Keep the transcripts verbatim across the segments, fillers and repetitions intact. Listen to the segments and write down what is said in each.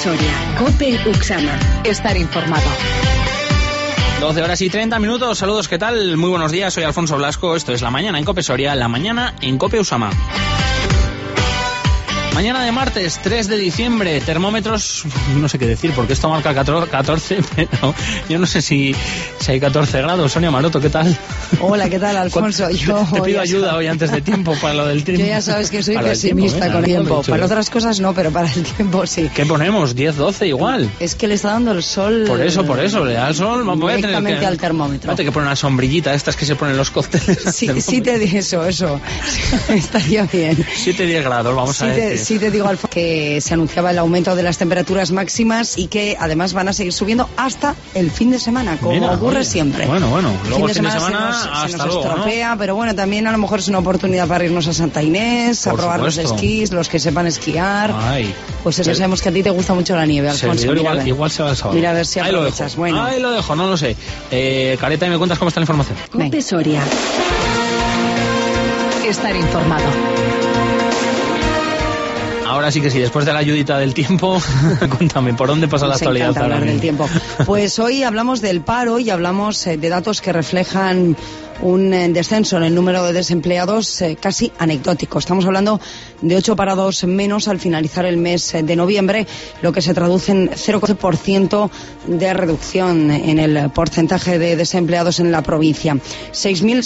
Soria, COPE Uxama. Estar informado. doce horas y treinta minutos. Saludos, ¿qué tal? Muy buenos días, soy Alfonso Blasco. Esto es La Mañana en COPE Soria, La Mañana en COPE Uxama. Mañana de martes, tres de diciembre, termómetros, no sé qué decir, porque esto marca catorce, pero yo no sé si, si hay catorce grados. Sonia Maroto, ¿qué tal? Hola, ¿qué tal, Alfonso? Yo te pido ayuda hoy antes de tiempo para lo del tiempo. Yo ya sabes que soy para pesimista el tiempo, con el tiempo. dicho, para otras cosas no, pero para el tiempo sí. ¿Qué ponemos? diez, doce igual. Es que le está dando el sol. Por eso, por eso, le da el sol. Voy a tener que, al termómetro. Voy a tener que poner una sombrillita, estas que se ponen en los cócteles. Sí, sí te digo eso, eso. Estaría bien. siete, diez grados, vamos sí a te, decir. Sí te digo, Alfonso, que se anunciaba el aumento de las temperaturas máximas y que además van a seguir subiendo hasta el fin de semana, como Mira, ocurre oye. siempre. Bueno, bueno, luego el fin de semana, semana se nos, hasta se nos luego, estropea, ¿no? Pero bueno, también a lo mejor es una oportunidad para irnos a Santa Inés, Por a probar supuesto. los esquís, los que sepan esquiar. Ay. Pues eso, sabemos que a ti te gusta mucho la nieve, Alfonso. Servidor, Mira, igual, a ver. igual se va el sábado. Mira a ver si Ahí lo aprovechas. dejo. Bueno. Ahí lo dejo, no lo sé. Eh, Careta, ¿y me cuentas cómo está la información? COPE Soria. Estar informado. Ahora sí que sí, después de la ayudita del tiempo, cuéntame, ¿por dónde pasa la Nos actualidad encanta ahora hablar del mismo? tiempo. Pues hoy hablamos del paro y hablamos eh, de datos que reflejan un eh, descenso en el número de desempleados eh, casi anecdótico. Estamos hablando de ocho parados menos al finalizar el mes eh, de noviembre, lo que se traduce en cero coma doce por ciento de reducción en el porcentaje de desempleados en la provincia. seis mil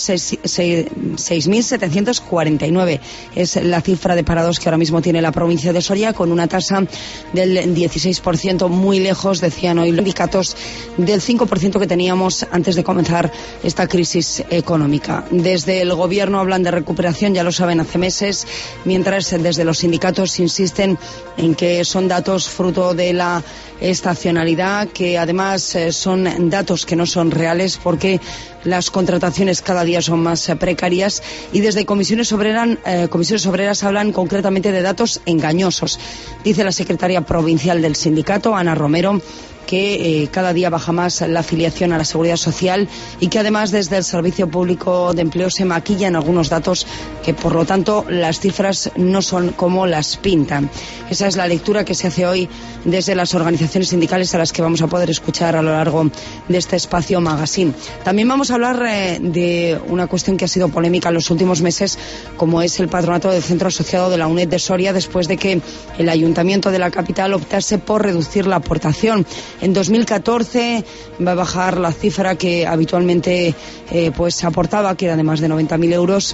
setecientos cuarenta y nueve es la cifra de parados que ahora mismo tiene la provincia de Soria, con una tasa del dieciséis por ciento, muy lejos, decían hoy los sindicatos, del cinco por ciento que teníamos antes de comenzar esta crisis económica. Desde el gobierno hablan de recuperación, ya lo saben, hace meses, mientras desde los sindicatos insisten en que son datos fruto de la estacionalidad, que además eh, son datos que no son reales porque las contrataciones cada día son más eh, precarias, y desde Comisiones Obreras, eh, Comisiones Obreras hablan concretamente de datos engañosos. Dice la secretaria provincial del sindicato, Ana Romero, que eh, cada día baja más la afiliación a la Seguridad Social y que además desde el Servicio Público de Empleo se maquillan algunos datos que, por lo tanto, las cifras no son como las pintan. Esa es la lectura que se hace hoy desde las organizaciones sindicales, a las que vamos a poder escuchar a lo largo de este espacio magazine. También vamos a hablar eh, de una cuestión que ha sido polémica en los últimos meses, como es el patronato del Centro Asociado de la UNED de Soria, después de que el Ayuntamiento de la capital optase por reducir la aportación. En dos mil catorce va a bajar la cifra que habitualmente eh, pues aportaba, que era de más de noventa mil euros,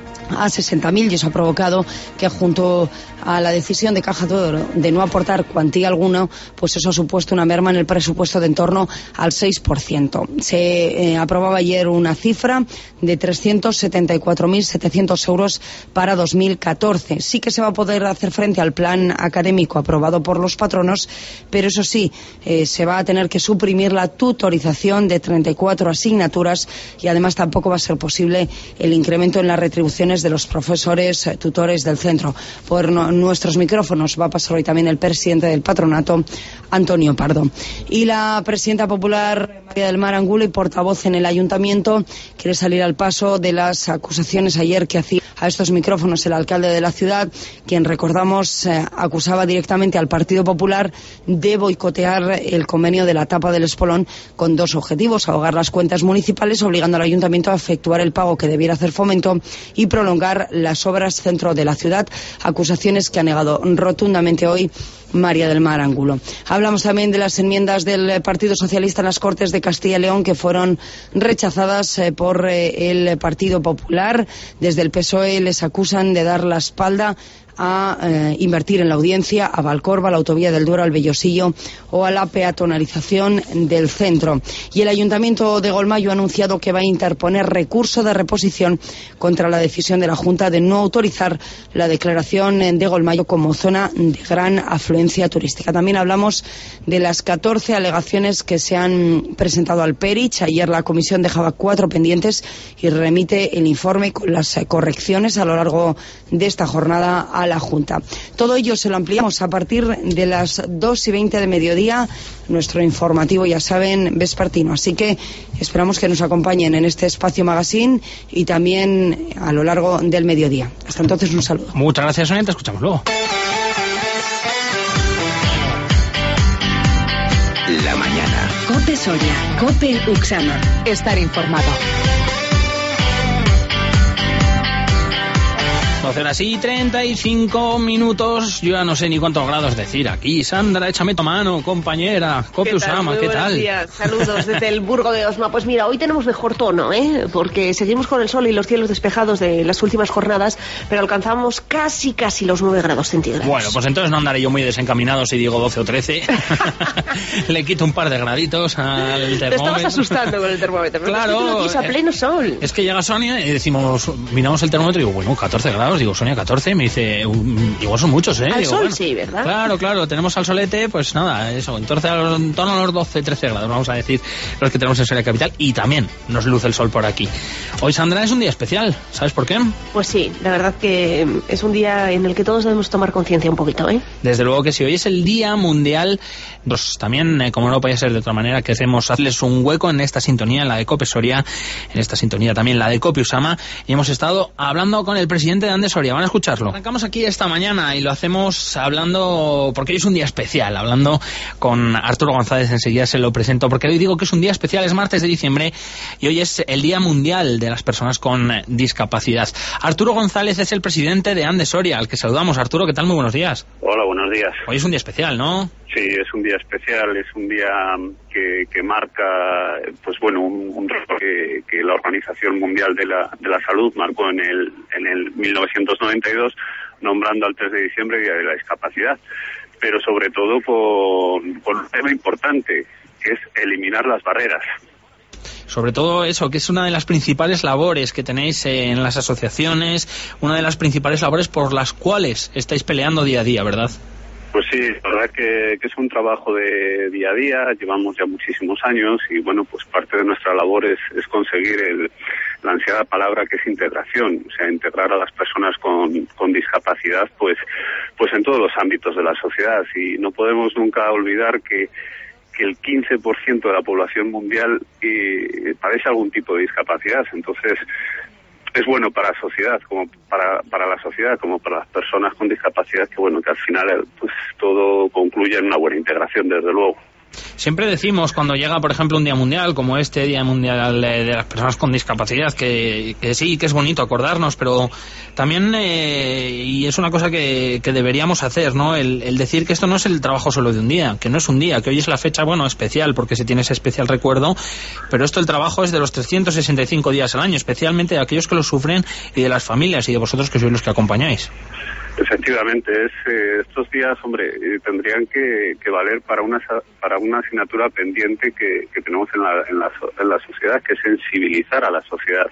a sesenta mil, y eso ha provocado que, junto a la decisión de Caja de Oro de no aportar cuantía alguna, pues eso ha supuesto una merma en el presupuesto de en torno al seis por ciento. Se eh, aprobaba ayer una cifra de trescientos setenta y cuatro mil setecientos euros para dos mil catorce. Sí que se va a poder hacer frente al plan académico aprobado por los patronos, pero eso sí, eh, se va a tener que suprimir la tutorización de treinta y cuatro asignaturas, y además tampoco va a ser posible el incremento en las retribuciones de los profesores eh, tutores del centro. Por no, nuestros micrófonos va a pasar hoy también el presidente del patronato, Antonio Pardo. Y la presidenta popular, María del Mar Angulo, y portavoz en el ayuntamiento, quiere salir al paso de las acusaciones ayer que hacía a estos micrófonos el alcalde de la ciudad, quien, recordamos, eh, acusaba directamente al Partido Popular de boicotear el convenio de la tapa del Espolón, con dos objetivos: ahogar las cuentas municipales, obligando al ayuntamiento a efectuar el pago que debiera hacer Fomento, y prolongar las obras centro de la ciudad, acusaciones que ha negado rotundamente hoy María del Mar Angulo. Hablamos también de las enmiendas del Partido Socialista en las Cortes de Castilla y León, que fueron rechazadas eh, por eh, el Partido Popular. Desde el P S O E les acusan de dar la espalda a eh, invertir en la Audiencia, a Valcorba, a la autovía del Duero, al Bellosillo o a la peatonalización del centro. Y el Ayuntamiento de Golmayo ha anunciado que va a interponer recurso de reposición contra la decisión de la Junta de no autorizar la declaración de Golmayo como zona de gran afluencia turística. También hablamos de las catorce alegaciones que se han presentado al Perich. Ayer la comisión dejaba cuatro pendientes y remite el informe con las correcciones a lo largo de esta jornada a la Junta. Todo ello se lo ampliamos a partir de las dos y veinte de mediodía, nuestro informativo, ya saben, vespertino. Así que esperamos que nos acompañen en este espacio magazine y también a lo largo del mediodía. Hasta entonces, un saludo. Muchas gracias, Sonia, te escuchamos luego. COPE Soria, COPE Uxama. Estar informado. doce horas y treinta y cinco minutos. Yo ya no sé ni cuántos grados decir aquí. Sandra, échame tu mano, compañera. Cope Usama, ¿qué tal? Días. Saludos desde el Burgo de Osma. Pues mira, hoy tenemos mejor tono, ¿eh? Porque seguimos con el sol y los cielos despejados de las últimas jornadas, pero alcanzamos casi, casi los nueve grados centígrados. Bueno, pues entonces no andaré yo muy desencaminado si digo doce o trece. Le quito un par de graditos al termómetro. Te estabas asustando con el termómetro. Claro. Es a pleno sol. Es que llega Sonia y decimos, miramos el termómetro y digo, bueno, catorce grados. Digo, Sonia, catorce, me dice, igual son muchos, ¿eh? Al Digo, sol bueno, sí, ¿verdad? Claro, claro, tenemos al solete, pues nada, eso, en torno, en torno a los doce, trece grados, vamos a decir, los que tenemos en Soria Capital, y también nos luce el sol por aquí. Hoy, Sandra, es un día especial, ¿sabes por qué? Pues sí, la verdad que es un día en el que todos debemos tomar conciencia un poquito, ¿eh? Desde luego que sí, hoy es el Día Mundial, pues también, eh, como no podía ser de otra manera, que hacemos hacerles un hueco en esta sintonía, en la de COPE Soria, en esta sintonía también la de COPE Usama, y hemos estado hablando con el presidente de Ande Soria. Van a escucharlo. Arrancamos aquí esta mañana y lo hacemos hablando, porque hoy es un día especial, hablando con Arturo González, enseguida se lo presento, porque hoy digo que es un día especial, es martes de diciembre y hoy es el Día Mundial de las Personas con Discapacidad. Arturo González es el presidente de Ande Soria, al que saludamos. Arturo, ¿qué tal? Muy buenos días. Hola, buenos días. Hoy es un día especial, ¿no? Sí, es un día especial, es un día que, que marca, pues bueno, un, un reto que, que la Organización Mundial de la, de la Salud marcó en el, en el mil novecientos noventa y dos, nombrando al tres de diciembre Día de la Discapacidad, pero sobre todo con, con un tema importante, que es eliminar las barreras. Sobre todo eso, que es una de las principales labores que tenéis en las asociaciones, una de las principales labores por las cuales estáis peleando día a día, ¿verdad? Pues sí, la verdad que, que es un trabajo de día a día, llevamos ya muchísimos años y bueno, pues parte de nuestra labor es, es conseguir el, la ansiada palabra que es integración, o sea, integrar a las personas con, con discapacidad pues, pues en todos los ámbitos de la sociedad, y no podemos nunca olvidar que que el quince por ciento de la población mundial eh, padece algún tipo de discapacidad. Entonces es bueno para la sociedad, como para para la sociedad, como para las personas con discapacidad, que bueno, que al final pues todo concluye en una buena integración, desde luego. Siempre decimos cuando llega, por ejemplo, un día mundial como este Día Mundial de las Personas con Discapacidad, que, que sí, que es bonito acordarnos, pero también, eh, y es una cosa que, que deberíamos hacer, ¿no? El, el decir que esto no es el trabajo solo de un día, que no es un día, que hoy es la fecha, bueno, especial, porque se tiene ese especial recuerdo, pero esto el trabajo es de los trescientos sesenta y cinco días al año, especialmente de aquellos que lo sufren y de las familias y de vosotros que sois los que acompañáis. Efectivamente, es, eh, estos días, hombre, eh, tendrían que, que valer para una para una asignatura pendiente que, que tenemos en la, en, la, en la sociedad, que es sensibilizar a la sociedad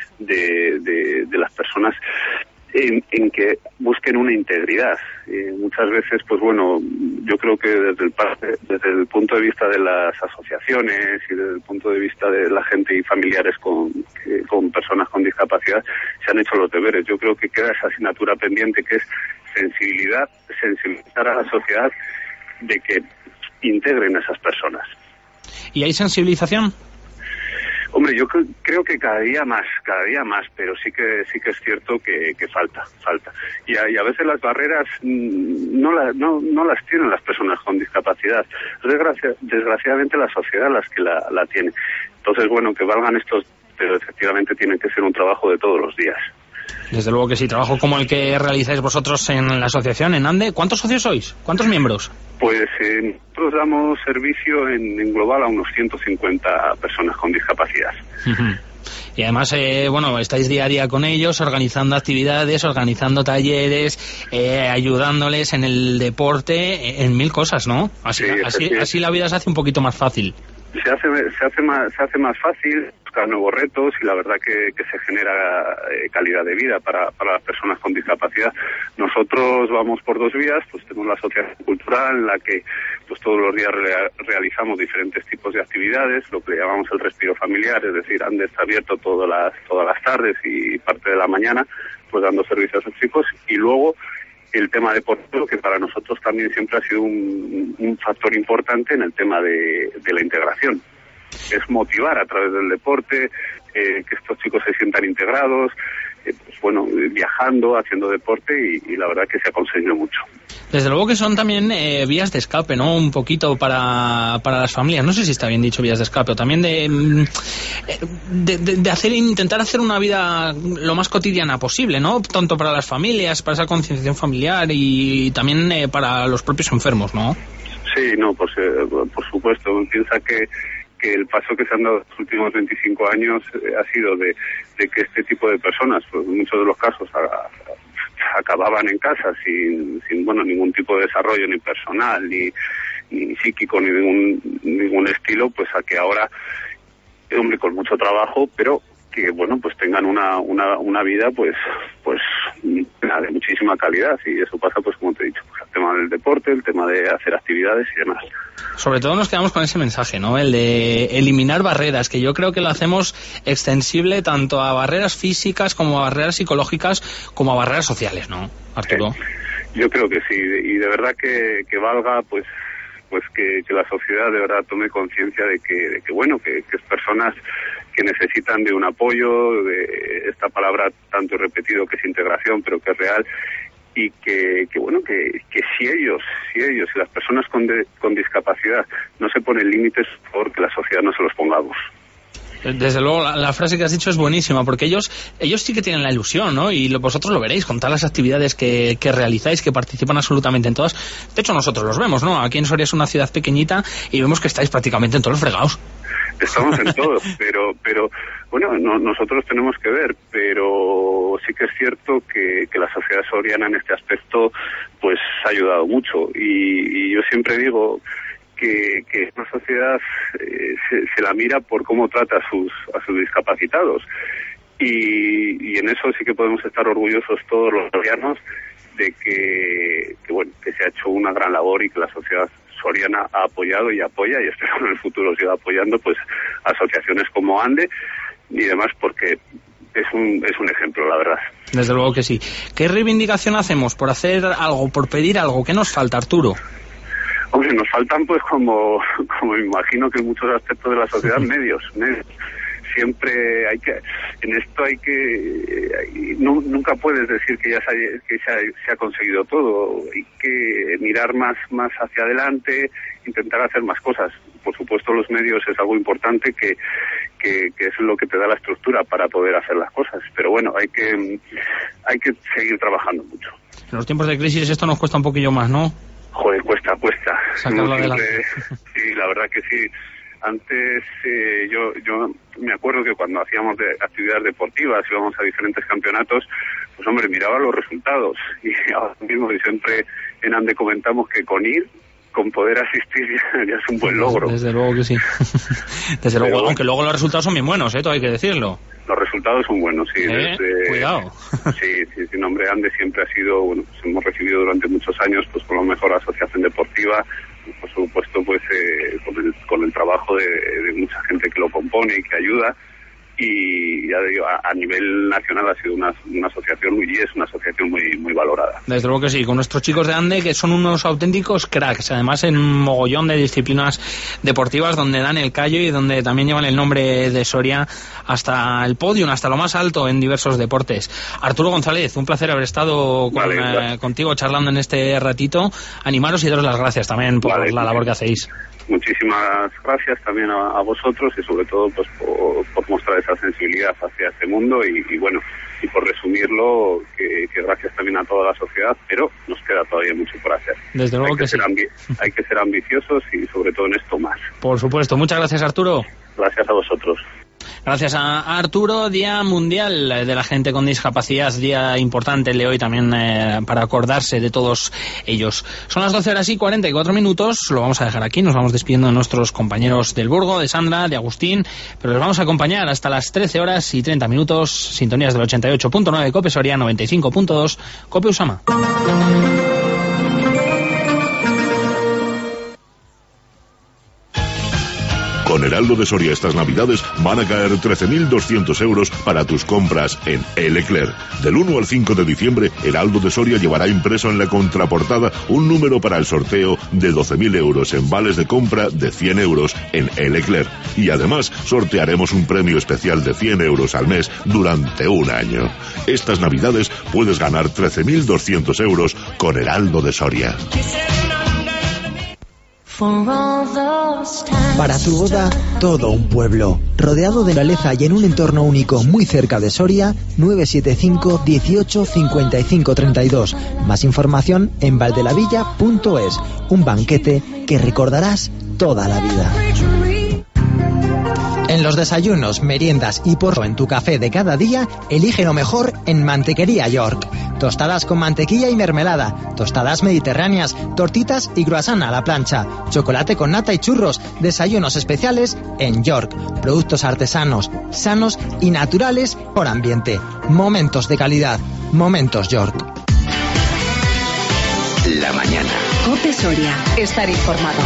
de, de, de las personas en, en que busquen una integridad. Eh, muchas veces, pues bueno, yo creo que desde el, desde el punto de vista de las asociaciones y desde el punto de vista de la gente y familiares con, eh, con personas con discapacidad, se han hecho los deberes. Yo creo que queda esa asignatura pendiente, que es sensibilidad, sensibilizar a la sociedad de que integren a esas personas. ¿Y hay sensibilización? Hombre, yo cre- creo que cada día más, cada día más, pero sí que sí que es cierto que, que falta, falta. Y a, y a veces las barreras mmm, no, la, no, no las tienen las personas con discapacidad. Desgracia, desgraciadamente la sociedad las que la, la tiene. Entonces, bueno, que valgan estos, pero efectivamente tiene que ser un trabajo de todos los días. Desde luego que sí, trabajo como el que realizáis vosotros en la asociación, en Ande. ¿Cuántos socios sois? ¿Cuántos miembros? Pues eh, nosotros damos servicio en, en global a unos ciento cincuenta personas con discapacidad. Uh-huh. Y además, eh, bueno, estáis día a día con ellos, organizando actividades, organizando talleres, eh, ayudándoles en el deporte, en mil cosas, ¿no? Así, sí, así, así la vida se hace un poquito más fácil. Se hace, se hace más, se hace más fácil buscar nuevos retos y la verdad que, que se genera eh, calidad de vida para, para las personas con discapacidad. Nosotros vamos por dos vías, pues tenemos la asociación cultural en la que pues todos los días re- realizamos diferentes tipos de actividades, lo que llamamos el respiro familiar, es decir, Ande está abierto todas las, todas las tardes y parte de la mañana, pues dando servicios a los chicos, y luego el tema deportivo, que para nosotros también siempre ha sido un, un factor importante en el tema de, de la integración. Es motivar a través del deporte, eh, que estos chicos se sientan integrados, eh, pues bueno, viajando, haciendo deporte y, y la verdad que se ha conseguido mucho. Desde luego que son también eh, vías de escape, ¿no? Un poquito para, para las familias. No sé si está bien dicho vías de escape, o también de, de, de, de hacer, intentar hacer una vida lo más cotidiana posible, ¿no? Tanto para las familias, para esa concienciación familiar y también eh, para los propios enfermos, ¿no? Sí, no, pues eh, por supuesto. Piensa que que el paso que se han dado los últimos veinticinco años eh, ha sido de, de que este tipo de personas, pues en muchos de los casos, a, a, acababan en casa sin, sin bueno ningún tipo de desarrollo ni personal ni, ni psíquico ni ningún ningún estilo, pues a que ahora, hombre, con mucho trabajo, pero que bueno pues tengan una una una vida pues pues de muchísima calidad. Y eso pasa, pues como te he dicho, pues, el tema del deporte, el tema de hacer actividades y demás. Sobre todo nos quedamos con ese mensaje, ¿no? El de eliminar barreras, que yo creo que lo hacemos extensible tanto a barreras físicas como a barreras psicológicas como a barreras sociales, ¿no, Arturo? Sí, yo creo que sí, y de verdad que, que valga pues pues que, que la sociedad de verdad tome conciencia de que, de que bueno, que, que es personas que necesitan de un apoyo, de esta palabra tanto he repetido que es integración, pero que es real, y que, que bueno, que, que si ellos, si ellos, si las personas con, de, con discapacidad no se ponen límites, porque la sociedad no se los pongamos. Desde luego, la, la frase que has dicho es buenísima, porque ellos ellos sí que tienen la ilusión, ¿no? Y lo, vosotros lo veréis con todas las actividades que, que realizáis, que participan absolutamente en todas. De hecho, nosotros los vemos, ¿no? Aquí en Soria es una ciudad pequeñita y vemos que estáis prácticamente en todos los fregados. Estamos en todo, pero pero bueno, no, nosotros tenemos que ver, pero sí que es cierto que, que la sociedad soriana en este aspecto pues ha ayudado mucho, y, y yo siempre digo que, que una sociedad eh, se, se la mira por cómo trata a sus a sus discapacitados, y, y en eso sí que podemos estar orgullosos todos los sorianos de que, que bueno, que se ha hecho una gran labor y que la sociedad soriana ha apoyado y apoya, y espero que en el futuro siga apoyando pues asociaciones como ANDE y demás, porque es un es un ejemplo, la verdad. Desde luego que sí. ¿Qué reivindicación hacemos por hacer algo, por pedir algo? ¿Qué nos falta, Arturo? Hombre, nos faltan pues como como me imagino que en muchos aspectos de la sociedad medios, medios. Siempre hay que, en esto hay que, hay, no, nunca puedes decir que ya se, haya, que se ha, se ha conseguido todo. Hay que mirar más más hacia adelante, intentar hacer más cosas. Por supuesto, los medios es algo importante que, que, que es lo que te da la estructura para poder hacer las cosas. Pero bueno, hay que hay que seguir trabajando mucho. En los tiempos de crisis esto nos cuesta un poquillo más, ¿no? Joder, cuesta, cuesta. Sacarlo adelante. Sí, la verdad que sí. Antes eh, yo yo me acuerdo que cuando hacíamos de actividades deportivas, íbamos a diferentes campeonatos, pues hombre, miraba los resultados, y ahora mismo y siempre en ANDE comentamos que con ir, con poder asistir ya, ya es un buen logro. Desde luego que sí. Desde luego, Pero, aunque luego los resultados son bien buenos, ¿eh? Todo hay que decirlo. Los resultados son buenos, sí. ¿Eh? Desde, Cuidado. Sí, sí, sí, nombre ANDE siempre ha sido, bueno, pues hemos recibido durante muchos años, pues con la mejor asociación deportiva, por supuesto, pues eh, con, el, con el trabajo de, de mucha gente que lo compone y que ayuda, y ya digo, a, a nivel nacional ha sido una, una asociación muy, y es una asociación muy muy valorada. Desde luego que sí, con nuestros chicos de ANDE, que son unos auténticos cracks, además en un mogollón de disciplinas deportivas donde dan el callo y donde también llevan el nombre de Soria hasta el podio, hasta lo más alto en diversos deportes. Arturo González, un placer haber estado con, vale, vale. Eh, contigo charlando en este ratito. Animaros y daros las gracias también por vale, la labor que hacéis. Muchísimas gracias también a, a vosotros, y sobre todo pues por, por mostrar esa sensibilidad hacia este mundo, y, y bueno, y por resumirlo, que, que gracias también a toda la sociedad, pero nos queda todavía mucho por hacer. Desde luego hay que, que ser sí. ambi- hay que ser ambiciosos, y sobre todo en esto más. Por supuesto. Muchas gracias, Arturo. Gracias a vosotros. Gracias a Arturo. Día Mundial de la Gente con Discapacidad, día importante el de hoy también eh, para acordarse de todos ellos. Son las doce horas y cuarenta y cuatro minutos, lo vamos a dejar aquí, nos vamos despidiendo de nuestros compañeros del Burgo, de Sandra, de Agustín, pero les vamos a acompañar hasta las trece horas y treinta minutos, sintonías del ochenta y ocho punto nueve Cope Soria, noventa y cinco punto dos Cope Usama. Con el Heraldo de Soria estas navidades van a caer trece mil doscientos euros para tus compras en E Leclerc. Del uno al cinco de diciembre, Heraldo de Soria llevará impreso en la contraportada un número para el sorteo de doce mil euros en vales de compra de cien euros en E Leclerc. Y además sortearemos un premio especial de cien euros al mes durante un año. Estas navidades puedes ganar trece mil doscientos euros con Heraldo de Soria. Para tu boda, todo un pueblo. Rodeado de naturaleza y en un entorno único muy cerca de Soria, nueve siete cinco, dieciocho, cincuenta y cinco, treinta y dos. Más información en valdelavilla punto es. Un banquete que recordarás toda la vida. En los desayunos, meriendas y por en tu café de cada día, elige lo mejor en Mantequería York. Tostadas con mantequilla y mermelada, tostadas mediterráneas, tortitas y croissant a la plancha, chocolate con nata y churros, desayunos especiales en York. Productos artesanos, sanos y naturales por ambiente. Momentos de calidad. Momentos York. La mañana. COPE Soria. Estar informado.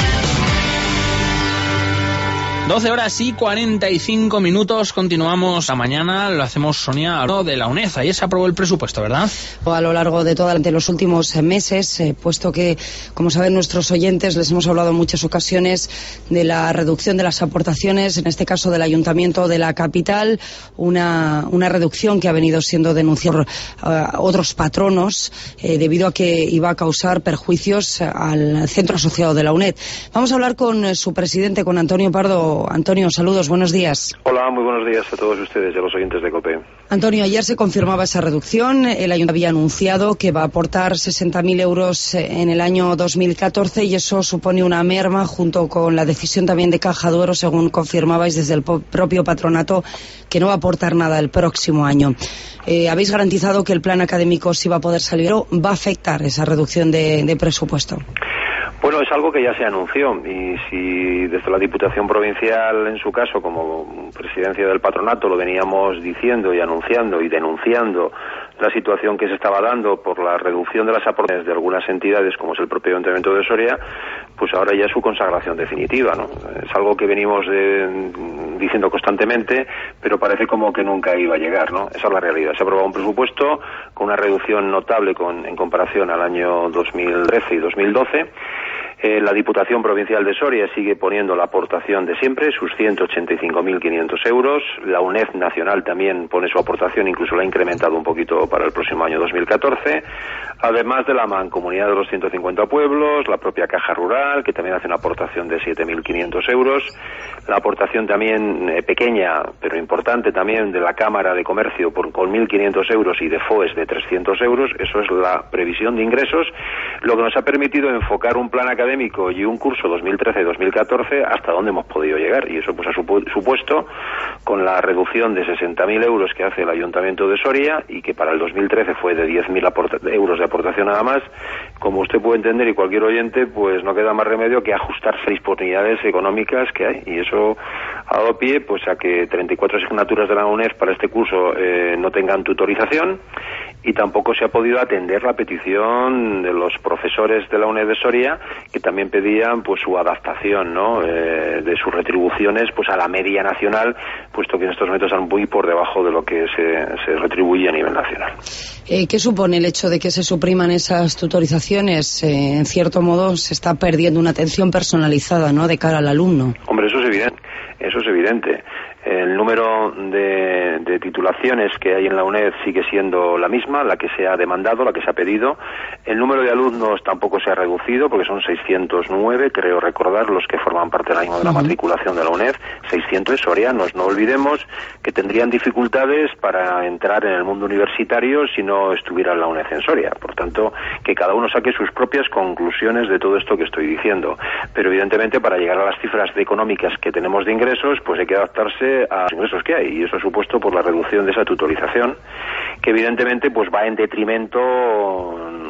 doce horas y cuarenta y cinco minutos, continuamos la mañana, lo hacemos, Sonia, de la UNED. Ayer se aprobó el presupuesto, ¿verdad? A lo largo de todos los últimos meses, eh, puesto que, como saben nuestros oyentes, les hemos hablado en muchas ocasiones de la reducción de las aportaciones, en este caso del Ayuntamiento de la capital, una, una reducción que ha venido siendo denunciada por uh, otros patronos eh, debido a que iba a causar perjuicios al centro asociado de la UNED. Vamos a hablar con eh, su presidente, con Antonio Pardo. Antonio, saludos, buenos días. Hola, muy buenos días a todos ustedes y a los oyentes de COPE. Antonio, ayer se confirmaba esa reducción. El Ayuntamiento había anunciado que va a aportar sesenta mil euros en el año dos mil catorce y eso supone una merma junto con la decisión también de Caja Duero, según confirmabais desde el propio patronato, que no va a aportar nada el próximo año. Eh, ¿Habéis garantizado que el plan académico sí va a poder salir o va a afectar esa reducción de, de presupuesto? Bueno, es algo que ya se anunció y si desde la Diputación Provincial, en su caso, como presidencia del patronato, lo veníamos diciendo y anunciando y denunciando la situación que se estaba dando por la reducción de las aportaciones de algunas entidades, como es el propio Ayuntamiento de Soria, pues ahora ya es su consagración definitiva, ¿no? Es algo que venimos de, diciendo constantemente, pero parece como que nunca iba a llegar, ¿no? Esa es la realidad. Se ha aprobado un presupuesto con una reducción notable con, en comparación al año dos mil trece y dos mil doce. Eh, la Diputación Provincial de Soria sigue poniendo la aportación de siempre, sus ciento ochenta y cinco mil quinientos euros. La UNED Nacional también pone su aportación, incluso la ha incrementado un poquito para el próximo año dos mil catorce. Además de la Mancomunidad de los ciento cincuenta pueblos, la propia Caja Rural, que también hace una aportación de siete mil quinientos euros. La aportación también eh, pequeña, pero importante también, de la Cámara de Comercio por, con mil quinientos euros y de FOES de trescientos euros. Eso es la previsión de ingresos, lo que nos ha permitido enfocar un plan académico y un curso dos mil trece dos mil catorce hasta donde hemos podido llegar. Y eso pues ha supu supuesto, con la reducción de sesenta mil euros que hace el Ayuntamiento de Soria y que para el dos mil trece fue de diez mil euros de aportación nada más, como usted puede entender y cualquier oyente, pues no queda más remedio que ajustarse a las disponibilidades económicas que hay. Y eso ha dado pie pues a que treinta y cuatro asignaturas de la UNED para este curso eh, no tengan tutorización, y tampoco se ha podido atender la petición de los profesores de la UNED de Soria, que también pedían pues su adaptación, ¿no? eh, de sus retribuciones pues a la media nacional, puesto que en estos momentos están muy por debajo de lo que se, se retribuye a nivel nacional. Eh, ¿Qué supone el hecho de que se supriman esas tutorizaciones? Eh, en cierto modo se está perdiendo una atención personalizada, ¿no?, de cara al alumno. Hombre, eso es evidente, eso es evidente. El número de, de titulaciones que hay en la UNED sigue siendo la misma, la que se ha demandado, la que se ha pedido. El número de alumnos tampoco se ha reducido, porque son seiscientos nueve, creo recordar, los que forman parte del año de la matriculación de la UNED. seiscientos sorianos. No olvidemos que tendrían dificultades para entrar en el mundo universitario si no estuviera en la UNED en Soria. Por tanto, que cada uno saque sus propias conclusiones de todo esto que estoy diciendo. Pero evidentemente, para llegar a las cifras de económicas que tenemos de ingresos, pues hay que adaptarse a los ingresos que hay, y eso ha supuesto por la reducción de esa tutorización, que evidentemente pues va en detrimento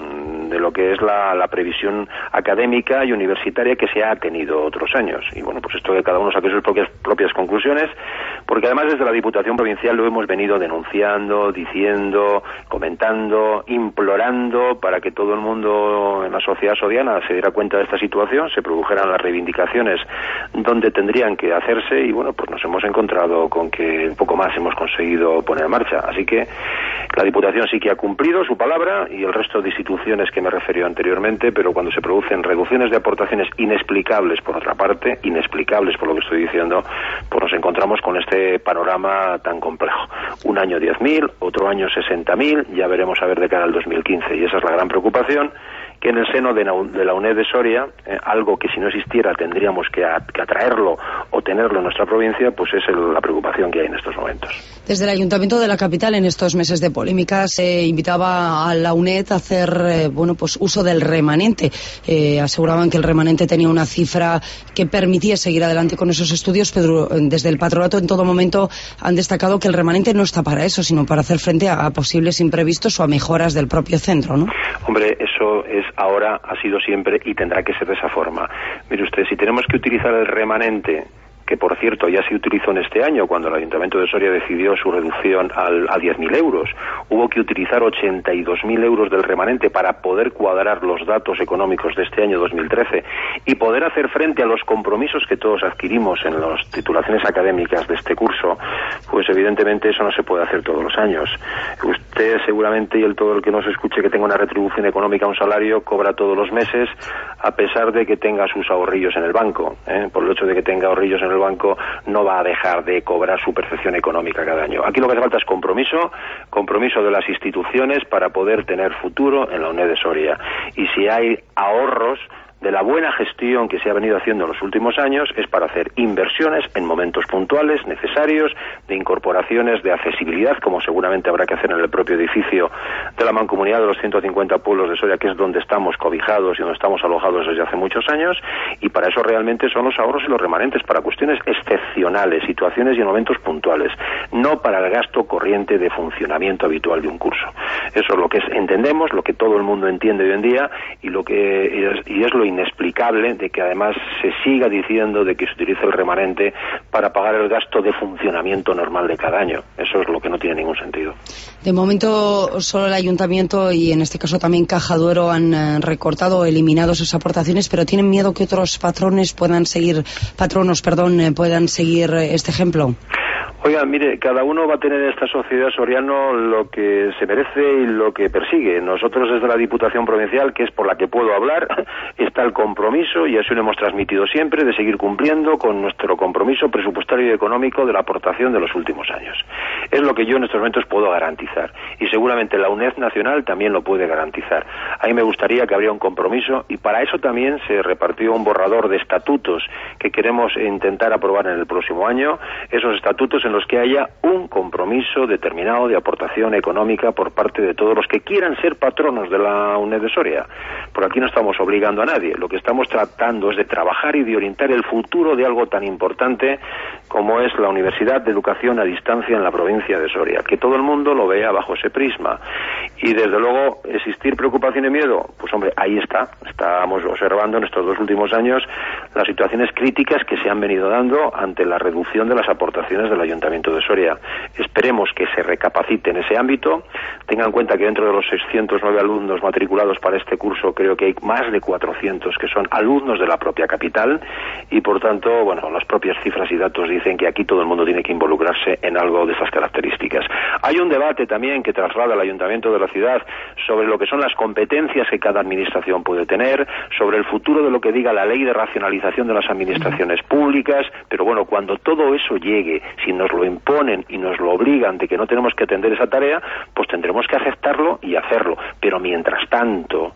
de lo que es la, la previsión académica y universitaria que se ha tenido otros años. Y bueno, pues esto que cada uno saque sus propias, propias conclusiones, porque además desde la Diputación Provincial lo hemos venido denunciando, diciendo, comentando, implorando para que todo el mundo en la sociedad soriana se diera cuenta de esta situación, se produjeran las reivindicaciones donde tendrían que hacerse, y bueno, pues nos hemos encontrado con que un poco más hemos conseguido poner en marcha. Así que la Diputación sí que ha cumplido su palabra y el resto de instituciones que me referí anteriormente, pero cuando se producen reducciones de aportaciones inexplicables, por otra parte, inexplicables por lo que estoy diciendo, pues nos encontramos con este panorama tan complejo. Un año diez mil, otro año sesenta mil, ya veremos a ver de cara al dos mil quince, y esa es la gran preocupación, que en el seno de la UNED de Soria, eh, algo que si no existiera tendríamos que, a, que atraerlo o tenerlo en nuestra provincia, pues es el, la preocupación que hay en estos momentos. Desde el Ayuntamiento de la capital, en estos meses de polémica, se invitaba a la UNED a hacer eh, bueno, pues uso del remanente. Eh, aseguraban que el remanente tenía una cifra que permitía seguir adelante con esos estudios, pero desde el patronato en todo momento han destacado que el remanente no está para eso, sino para hacer frente a, a posibles imprevistos o a mejoras del propio centro, ¿no? Hombre, eso es ahora, ha sido siempre y tendrá que ser de esa forma. Mire usted, si tenemos que utilizar el remanente, que por cierto ya se utilizó en este año cuando el Ayuntamiento de Soria decidió su reducción al, a diez mil euros, hubo que utilizar ochenta y dos mil euros del remanente para poder cuadrar los datos económicos de este año dos mil trece y poder hacer frente a los compromisos que todos adquirimos en las titulaciones académicas de este curso, pues evidentemente eso no se puede hacer todos los años. Usted seguramente, y el todo el que nos escuche que tenga una retribución económica, un salario, cobra todos los meses a pesar de que tenga sus ahorrillos en el banco, ¿eh? Por el hecho de que tenga ahorrillos en el banco no va a dejar de cobrar su percepción económica cada año. Aquí lo que hace falta es compromiso, compromiso de las instituciones para poder tener futuro en la UNED de Soria. Y si hay ahorros de la buena gestión que se ha venido haciendo en los últimos años, es para hacer inversiones en momentos puntuales, necesarios, de incorporaciones, de accesibilidad, como seguramente habrá que hacer en el propio edificio de la Mancomunidad de los ciento cincuenta pueblos de Soria, que es donde estamos cobijados y donde estamos alojados desde hace muchos años, y para eso realmente son los ahorros y los remanentes, para cuestiones excepcionales, situaciones y en momentos puntuales, no para el gasto corriente de funcionamiento habitual de un curso. Eso es lo que es, entendemos, lo que todo el mundo entiende hoy en día, y lo que es, y es lo inexplicable de que además se siga diciendo de que se utiliza el remanente para pagar el gasto de funcionamiento normal de cada año. Eso es lo que no tiene ningún sentido. De momento solo el Ayuntamiento y en este caso también Caja Duero han eh, recortado o eliminado sus aportaciones, pero tienen miedo que otros patrones puedan seguir, patronos, perdón, eh, puedan seguir eh, este ejemplo. Oiga, mire, cada uno va a tener en esta sociedad soriano lo que se merece y lo que persigue. Nosotros desde la Diputación Provincial, que es por la que puedo hablar, está el compromiso, y así lo hemos transmitido siempre, de seguir cumpliendo con nuestro compromiso presupuestario y económico de la aportación de los últimos años. Es lo que yo en estos momentos puedo garantizar, y seguramente la UNED Nacional también lo puede garantizar. A mí me gustaría que habría un compromiso, y para eso también se repartió un borrador de estatutos que queremos intentar aprobar en el próximo año. Esos estatutos en los que haya un compromiso determinado de aportación económica por parte de todos los que quieran ser patronos de la UNED de Soria. Por aquí no estamos obligando a nadie, lo que estamos tratando es de trabajar y de orientar el futuro de algo tan importante como es la Universidad de Educación a Distancia en la provincia de Soria, que todo el mundo lo vea bajo ese prisma. Y desde luego, ¿existir preocupación y miedo? Pues hombre, ahí está, estamos observando en estos dos últimos años las situaciones críticas que se han venido dando ante la reducción de las aportaciones del Ayuntamiento de Soria. Esperemos que se recapacite en ese ámbito. Tengan en cuenta que dentro de los seiscientos nueve alumnos matriculados para este curso, creo que hay más de cuatrocientos que son alumnos de la propia capital, y por tanto, bueno, las propias cifras y datos dicen que aquí todo el mundo tiene que involucrarse en algo de esas características. Hay un debate también que traslada el Ayuntamiento de la ciudad sobre lo que son las competencias que cada administración puede tener, sobre el futuro de lo que diga la ley de racionalización de las administraciones públicas, pero bueno, cuando todo eso llegue, si nos lo imponen y nos lo obligan de que no tenemos que atender esa tarea, pues tendremos que aceptarlo y hacerlo. Pero mientras tanto,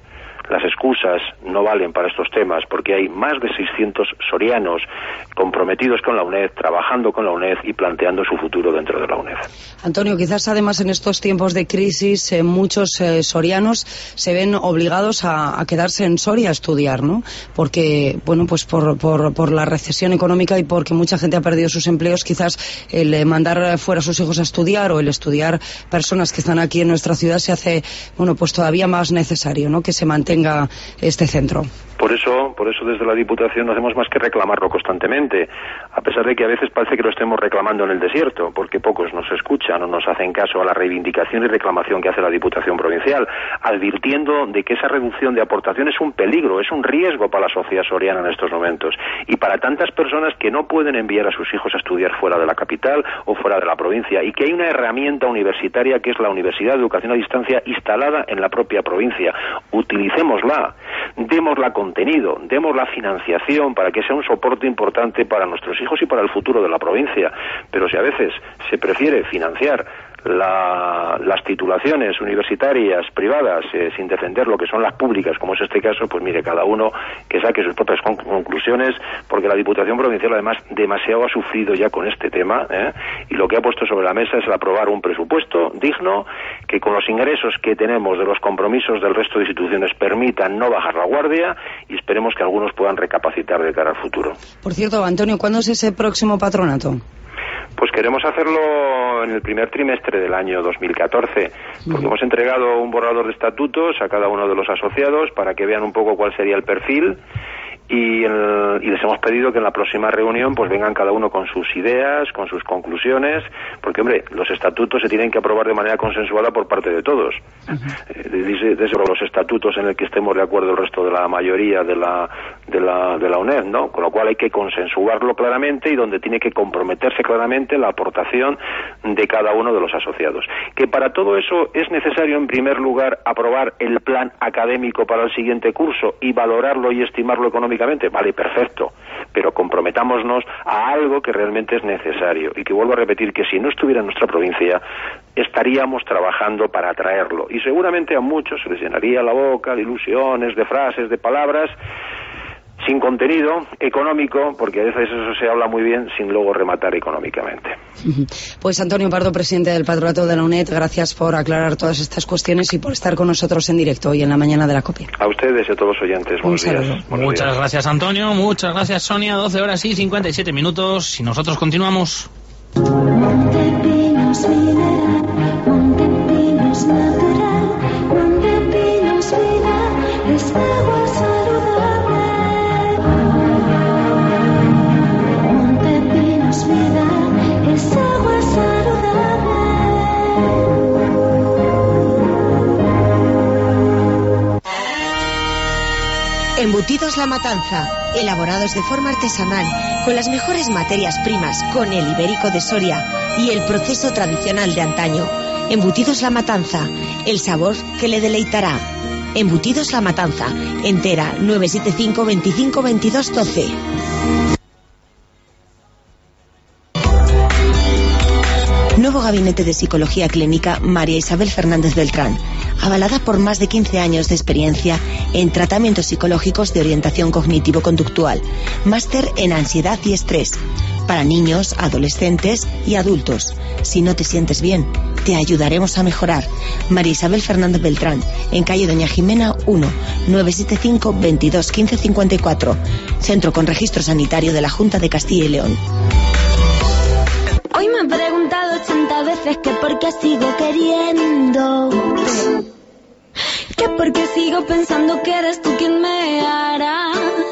las excusas no valen para estos temas, porque hay más de seiscientos sorianos comprometidos con la UNED, trabajando con la UNED y planteando su futuro dentro de la UNED. Antonio, quizás además en estos tiempos de crisis eh, muchos eh, sorianos se ven obligados a, a quedarse en Soria a estudiar, ¿no? Porque, bueno, pues por, por, por la recesión económica y porque mucha gente ha perdido sus empleos, quizás el eh, mandar fuera a sus hijos a estudiar o el estudiar personas que están aquí en nuestra ciudad se hace, bueno, pues todavía más necesario, ¿no?, que se mantenga este centro. Por eso, por eso desde la Diputación no hacemos más que reclamarlo constantemente, a pesar de que a veces parece que lo estemos reclamando en el desierto, porque pocos nos escuchan o nos hacen caso a la reivindicación y reclamación que hace la Diputación Provincial, advirtiendo de que esa reducción de aportación es un peligro, es un riesgo para la sociedad soriana en estos momentos, y para tantas personas que no pueden enviar a sus hijos a estudiar fuera de la capital o fuera de la provincia, y que hay una herramienta universitaria que es la Universidad de Educación a Distancia instalada en la propia provincia. Utilicémosla, démosla contenido, demos la financiación para que sea un soporte importante para nuestros hijos y para el futuro de la provincia. Pero si a veces se prefiere financiar La, las titulaciones universitarias privadas eh, sin defender lo que son las públicas, como es este caso, pues mire, cada uno que saque sus propias con conclusiones, porque la Diputación Provincial además demasiado ha sufrido ya con este tema, ¿eh? Y lo que ha puesto sobre la mesa es el aprobar un presupuesto digno que con los ingresos que tenemos de los compromisos del resto de instituciones permitan no bajar la guardia, y esperemos que algunos puedan recapacitar de cara al futuro. Por cierto, Antonio, ¿cuándo es ese próximo patronato? Pues queremos hacerlo en el primer trimestre del año dos mil catorce, porque hemos entregado un borrador de estatutos a cada uno de los asociados para que vean un poco cuál sería el perfil. Y, el, y les hemos pedido que en la próxima reunión pues vengan cada uno con sus ideas, con sus conclusiones, porque hombre, los estatutos se tienen que aprobar de manera consensuada por parte de todos. Uh-huh. eh, desde, desde los estatutos en el que estemos de acuerdo el resto de la mayoría de la, de la de la UNED, ¿no? Con lo cual hay que consensuarlo claramente y donde tiene que comprometerse claramente la aportación de cada uno de los asociados. Que para todo eso es necesario en primer lugar aprobar el plan académico para el siguiente curso y valorarlo y estimarlo económicamente. Vale, perfecto, pero comprometámonos a algo que realmente es necesario y que vuelvo a repetir que si no estuviera en nuestra provincia estaríamos trabajando para atraerlo y seguramente a muchos se les llenaría la boca de ilusiones, de frases, de palabras sin contenido económico, porque a veces eso se habla muy bien sin luego rematar económicamente. Pues Antonio Pardo, presidente del Patronato de la UNED, gracias por aclarar todas estas cuestiones y por estar con nosotros en directo hoy en la mañana de la COPE. A ustedes y a todos los oyentes, buenos días. Buenos muchas días. Gracias, Antonio, muchas gracias, Sonia. doce horas y cincuenta y siete minutos y nosotros continuamos. Montepinos mineral, Montepinos natural, Montepinos vida, es agua saludable. Montepinos vida, es agua saludable. Embutidos La Matanza, elaborados de forma artesanal, con las mejores materias primas, con el ibérico de Soria y el proceso tradicional de antaño. Embutidos La Matanza, el sabor que le deleitará. Embutidos La Matanza, entera, nueve siete cinco, veinticinco, veintidós, doce. Nuevo gabinete de psicología clínica María Isabel Fernández Beltrán, avalada por más de quince años de experiencia en tratamientos psicológicos de orientación cognitivo-conductual, máster en ansiedad y estrés, para niños, adolescentes y adultos. Si no te sientes bien, te ayudaremos a mejorar. María Isabel Fernández Beltrán, en calle Doña Jimena uno, nueve siete cinco, veintidós, quince, cincuenta y cuatro, centro con registro sanitario de la Junta de Castilla y León. Hoy me he preguntado ochenta veces que por qué sigo queriendo, que por qué sigo pensando que eres tú quien me hará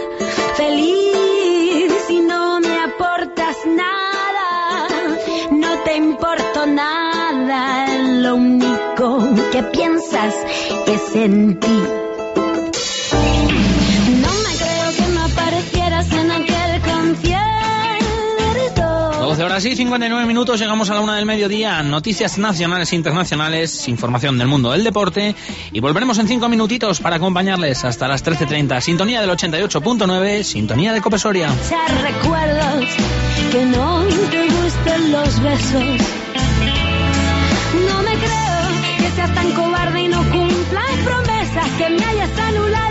feliz. Si no me aportas nada, no te importo nada, lo único que piensas es en ti. No me creo que me aparecieras en aquel concierto. doce horas y cincuenta y nueve minutos, llegamos a la una del mediodía. Noticias nacionales e internacionales, información del mundo del deporte. Y volveremos en cinco minutitos para acompañarles hasta las trece treinta. Sintonía del ochenta y ocho punto nueve, sintonía de Cope Soria. Recuerdos que no te gusten los besos. No me creo que seas tan cobarde y no cumplas promesas, que me hayas anulado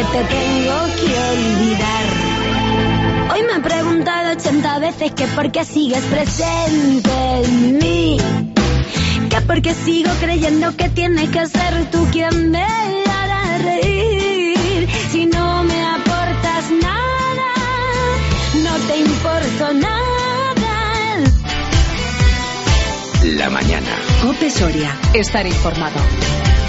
te tengo que olvidar. Hoy me he preguntado ochenta veces que por qué sigues presente en mí, que por qué sigo creyendo que tienes que ser tú quien me hará reír. Si no me aportas nada, no te importo nada. La mañana. COPE Soria. Estar informado.